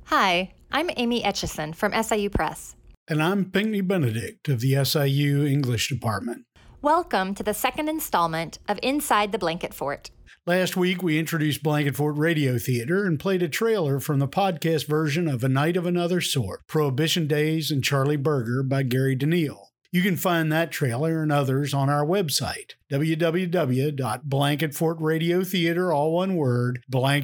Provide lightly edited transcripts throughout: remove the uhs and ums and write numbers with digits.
Hi, I'm Amy Etchison from SIU Press. And I'm Pinckney Benedict of the SIU English Department. Welcome to the second installment of Inside the Blanket Fort. Last week, we introduced Blanket Fort Radio Theater and played a trailer from the podcast version of A Night of Another Sort, Prohibition Days and Charlie Burger by Gary Daniel. You can find that trailer and others on our website, www.blanketfortradiotheater, all one word,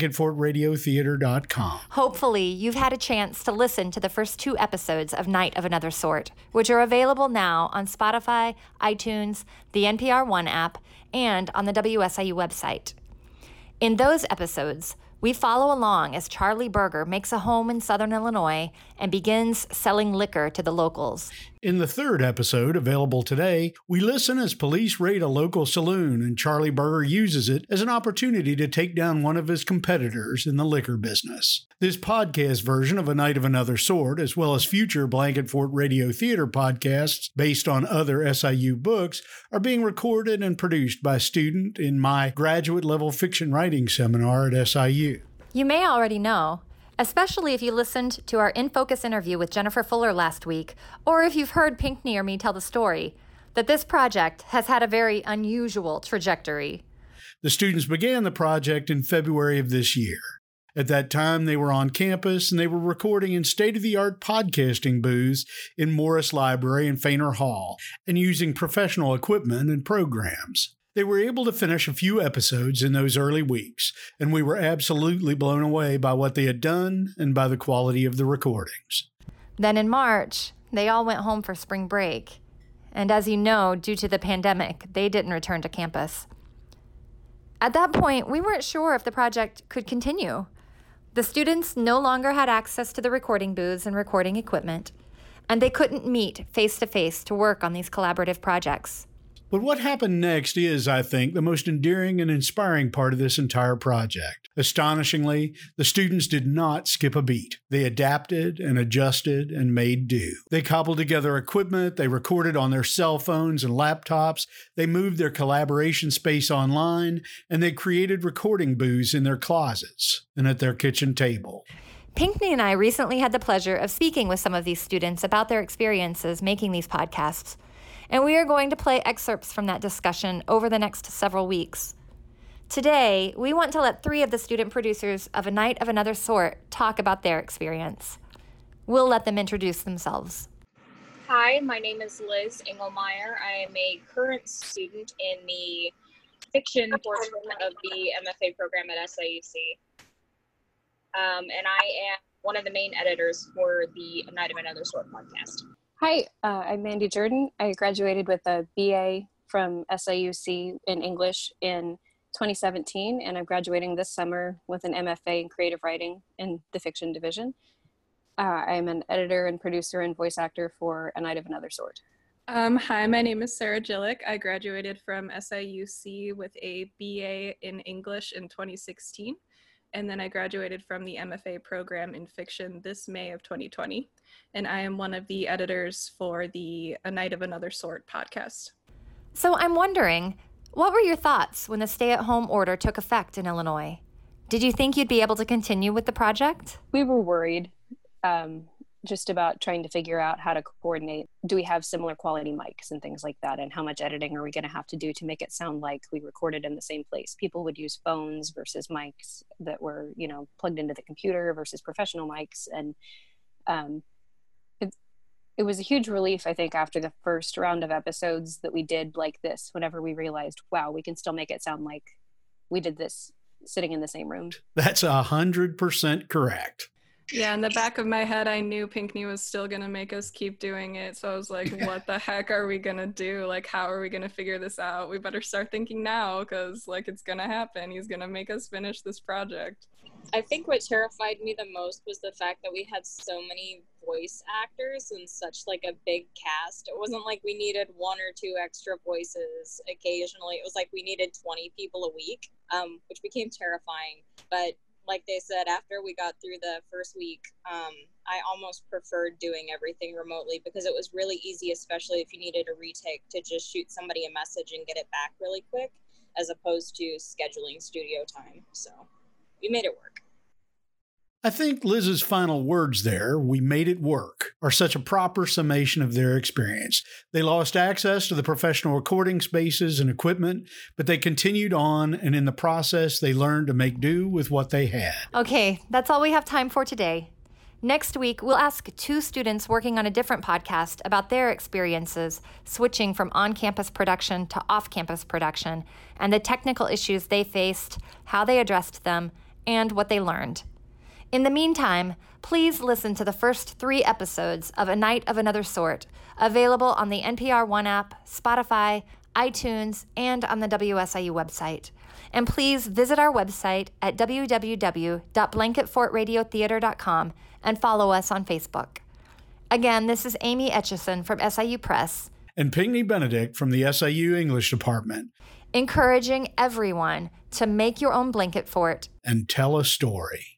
blanketfortradiotheater.com. Hopefully, you've had a chance to listen to the first 2 episodes of Night of Another Sort, which are available now on Spotify, iTunes, the NPR One app, and on the WSIU website. In those episodes, we follow along as Charlie Burger makes a home in Southern Illinois and begins selling liquor to the locals. In the third episode, available today, we listen as police raid a local saloon and Charlie Burger uses it as an opportunity to take down one of his competitors in the liquor business. This podcast version of A Night of Another Sort, as well as future Blanket Fort Radio Theater podcasts based on other SIU books, are being recorded and produced by a student in my graduate-level fiction writing seminar at SIU. You may already know, especially if you listened to our In Focus interview with Jennifer Fuller last week, or if you've heard Pinckney or me tell the story, that this project has had a very unusual trajectory. The students began the project in February of this year. At that time, they were on campus and they were recording in state-of-the-art podcasting booths in Morris Library and Fainer Hall and using professional equipment and programs. They were able to finish a few episodes in those early weeks, and we were absolutely blown away by what they had done and by the quality of the recordings. Then in March, they all went home for spring break. And as you know, due to the pandemic, they didn't return to campus. At that point, we weren't sure if the project could continue. The students no longer had access to the recording booths and recording equipment, and they couldn't meet face-to-face to work on these collaborative projects. But what happened next is, I think, the most endearing and inspiring part of this entire project. Astonishingly, the students did not skip a beat. They adapted and adjusted and made do. They cobbled together equipment, they recorded on their cell phones and laptops, they moved their collaboration space online, and they created recording booths in their closets and at their kitchen table. Pinckney and I recently had the pleasure of speaking with some of these students about their experiences making these podcasts. And we are going to play excerpts from that discussion over the next several weeks. Today, we want to let 3 of the student producers of A Night of Another Sort talk about their experience. We'll let them introduce themselves. Hi, my name is Liz Engelmeyer. I am a current student in the fiction portion of the MFA program at SIUC. And I am one of the main editors for the A Night of Another Sort podcast. Hi, I'm Mandy Jordan. I graduated with a BA from SIUC in English in 2017, and I'm graduating this summer with an MFA in creative writing in the fiction division. I'm an editor and producer and voice actor for A Night of Another Sort. Hi, my name is Sarah Jillick. I graduated from SIUC with a BA in English in 2016. And then I graduated from the MFA program in fiction this May of 2020. And I am one of the editors for the A Night of Another Sort podcast. So I'm wondering, what were your thoughts when the stay-at-home order took effect in Illinois? Did you think you'd be able to continue with the project? We were worried just about trying to figure out how to coordinate. Do we have similar quality mics and things like that? And how much editing are we going to have to do to make it sound like we recorded in the same place? People would use phones versus mics that were, plugged into the computer versus professional mics. And it was a huge relief, I think, after the first round of episodes that we did like this, whenever we realized, wow, we can still make it sound like we did this sitting in the same room. That's 100% correct. Yeah, in the back of my head, I knew Pinckney was still going to make us keep doing it. So I was like, what the heck are we going to do? Like, how are we going to figure this out? We better start thinking now because, it's going to happen. He's going to make us finish this project. I think what terrified me the most was the fact that we had so many voice actors and such a big cast. It wasn't like we needed 1 or 2 extra voices occasionally. It was like we needed 20 people a week, which became terrifying. But like they said, after we got through the first week, I almost preferred doing everything remotely because it was really easy, especially if you needed a retake, to just shoot somebody a message and get it back really quick, as opposed to scheduling studio time. So we made it work. I think Liz's final words there, "we made it work," are such a proper summation of their experience. They lost access to the professional recording spaces and equipment, but they continued on, and in the process, they learned to make do with what they had. Okay, that's all we have time for today. Next week, we'll ask 2 students working on a different podcast about their experiences switching from on-campus production to off-campus production and the technical issues they faced, how they addressed them, and what they learned. In the meantime, please listen to the first 3 episodes of A Night of Another Sort, available on the NPR One app, Spotify, iTunes, and on the WSIU website. And please visit our website at www.blanketfortradiotheater.com and follow us on Facebook. Again, this is Amy Etchison from SIU Press. And Pinckney Benedict from the SIU English Department. Encouraging everyone to make your own blanket fort and tell a story.